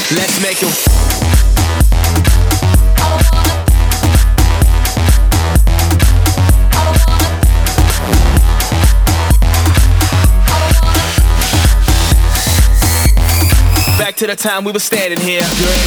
Let's make it. Back to the time we were standing here.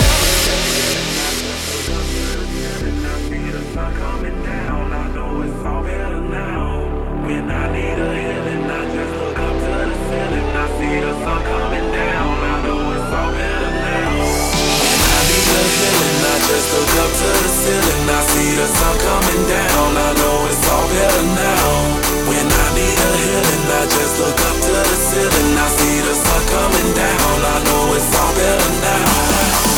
Just look up to the ceiling, I see the sun coming down. I know it's all better now. When I need a healing, I just look up to the ceiling, I see the sun coming down. I know it's all better now.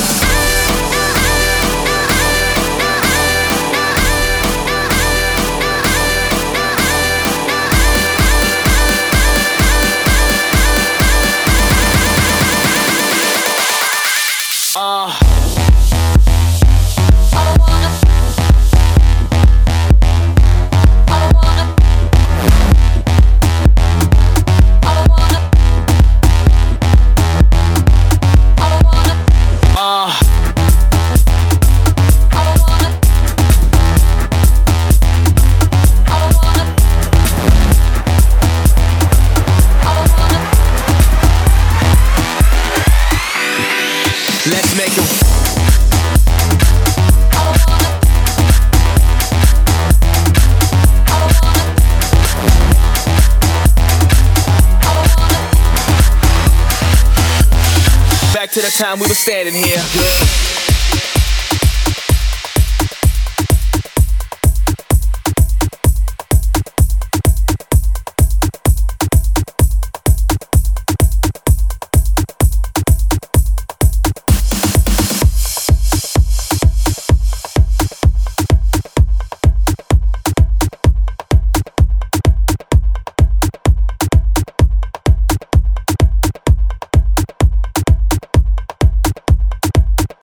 Let's make it. Back to the time we were standing here.